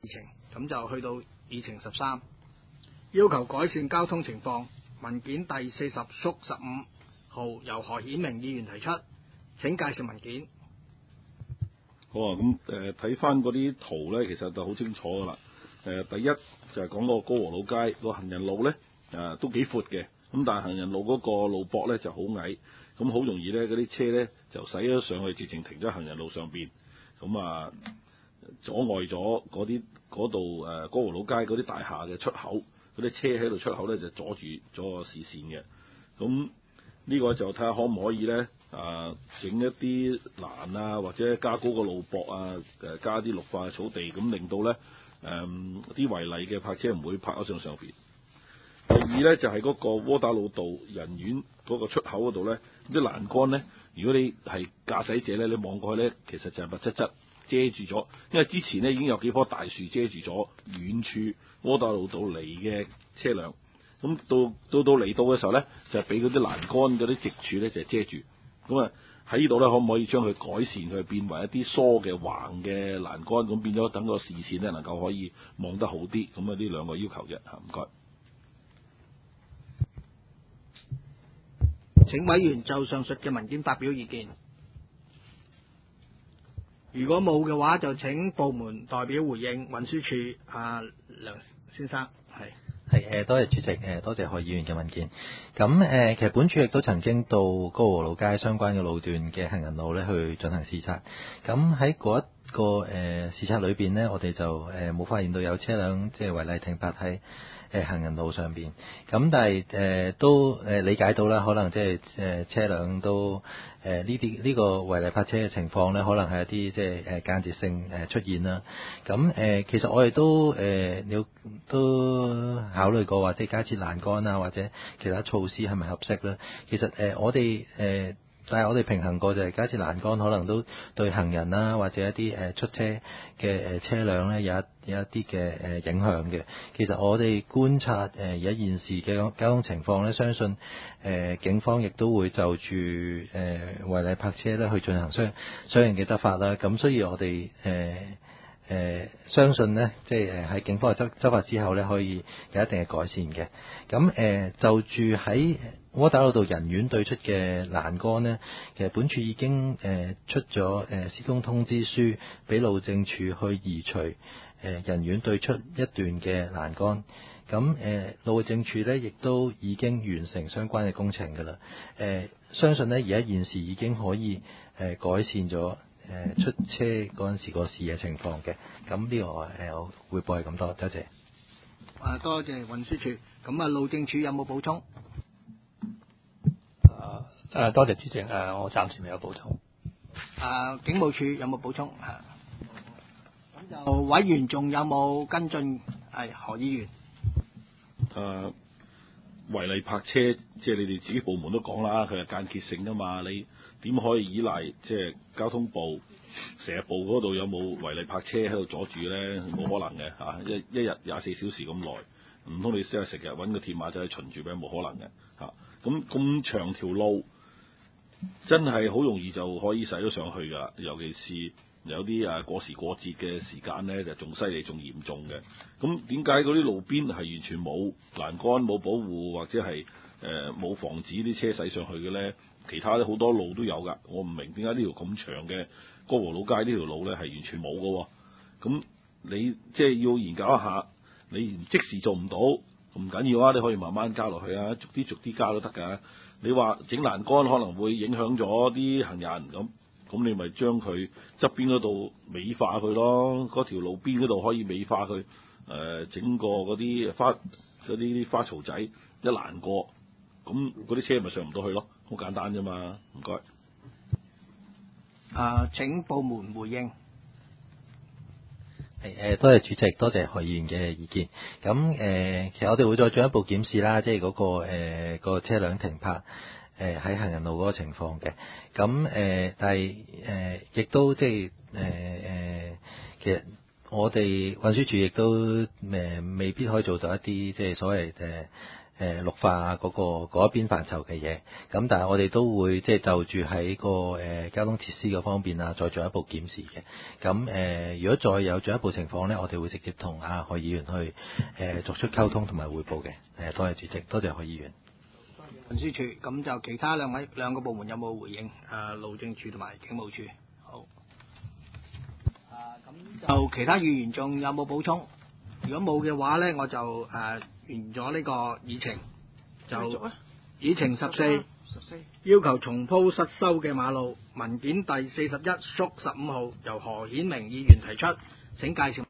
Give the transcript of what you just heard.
議程，咁就去到議程13，要求改善交通情況，文件第40/15號由何顯明議員提出，請介紹文件。 好啊，咁睇翻嗰啲圖呢，其實就好清楚噶啦。第一就係講嗰個高和老街個行人路呢，都幾闊嘅，咁但係行人路嗰個路膊呢就好矮，咁好容易呢嗰啲車呢就駛咗上去，直情停咗行人路上邊，咁阻礙咗嗰度高和老街嗰啲大廈嘅出口，嗰啲車喺度出口呢就阻住咗個視線嘅。咁呢個就睇下可唔可以呢，整一啲欄啊，或者加高個路膊啊，加啲綠化草地，咁令到呢啲違例嘅泊車唔會泊咗上邊。第二呢，就係嗰個窩打老道人院嗰個出口嗰度呢，啲欄杆呢，如果你係駕駛者呢，你望過去呢，其實就係密質質遮住咗，因為之前呢已經有幾棵大樹遮住咗遠處窩打老道嚟嘅車輛。咁到嚟到嘅時候呢，就係俾嗰啲欄杆嗰啲直柱呢，就係遮住。咁喺呢度呢，可唔可以將佢改善，佢變為一啲疏嘅橫嘅欄杆，咁變咗等個視線呢能夠可以望得好啲。咁呢兩個要求嘅，唔該。 請委員就上述嘅文件發表意見。如果冇嘅話，就請部門代表回應。運輸署梁先生係。 多謝主席，多謝何議員嘅文件。咁其實本署亦都曾經到高和老街相關嘅路段嘅行人路咧去進行視察。咁喺嗰一個視察裏邊呢，我哋就冇發現到有車輛即係違例停泊喺行人路上邊。咁但係都理解到啦，可能即係車輛都呢個違例泊車嘅情況呢，可能係一啲即係間接性出現啦。咁其實我哋都考慮過話，即係加設欄杆啊，或者其他措施係咪合適咧？其實但係我哋平衡過就係加設欄杆，可能都對行人啦，或者一啲出車嘅車輛咧有一啲嘅影響嘅。其實我哋觀察而家現時嘅交通情況咧，相信警方亦都會就住違例泊車咧去進行相應嘅執法啦。咁所以我哋相信呢，即係喺警方嘅執法之後呢，可以有一定嘅改善嘅。咁就住喺窩打老道人院對出嘅欄杆呢，其實本署已經出咗施工通知書，俾路政署去移除人院對出一段嘅欄杆。咁路政署呢，亦都已經完成相關嘅工程㗎啦。相信呢，而家現時已經可以改善咗出車嗰陣時個視野情況嘅。咁呢個我匯報係咁多，多謝。 多謝運輸署。咁路政署有冇補充？ 多謝主席，我暫時未有補充。 警務處有冇補充？咁就委員仲有冇跟進？何議員。 違例泊車，即係你哋自己部門都講啦，佢係間歇性㗎嘛，你點可以依賴即係交通部、社部嗰度有冇違例泊車喺度阻住咧？冇可能嘅嚇，一日24小時咁耐，唔通你成日揾個鐵馬仔去巡住咩？冇可能嘅嚇。咁長條路真係好容易就可以駛咗上去㗎，尤其是有啲過時過節嘅時間咧，就仲犀利、仲嚴重嘅。咁點解嗰啲路邊係完全冇欄杆、冇保護，或者係冇防止啲車駛上去嘅咧？其他好多路都有㗎，我唔明點解呢條咁長嘅高和老街呢條路咧係完全冇㗎喎。咁你即係要研究一下，你即時做唔到唔緊要啊，你可以慢慢加落去啊，逐啲加都得㗎。你話整欄杆可能會影響咗啲行人咁你咪將佢側邊嗰度美化佢咯，嗰條路邊嗰度可以美化佢，整個嗰啲花槽仔一欄過，咁嗰啲車咪上唔到去咯，好簡單啫嘛，唔該。 請部門回應。 多謝主席，多謝何議員嘅意見。咁其實我哋會再進一步檢視啦，即係嗰個車輛停泊喺行人路嗰個情況嘅。咁但係亦都即係其實我哋運輸署亦都未必可以做到一啲即係所謂綠化嗰一邊範疇嘅嘢。咁但係我哋都會即係就住喺個交通設施嗰方面啊，再進一步檢視嘅。咁如果再有進一步情況呢，我哋會直接同何議員去作出溝通同埋彙報嘅。多謝主席，多謝何議員。 運輸署，咁就其他兩個部門有冇回應？路政署同埋警務處。好。咁就其他議員仲有冇補充？如果冇嘅話呢，我就完咗呢個議程。就議程14，要求重鋪失修嘅馬路，文件第41/15號，由何顯明議員提出，請介紹。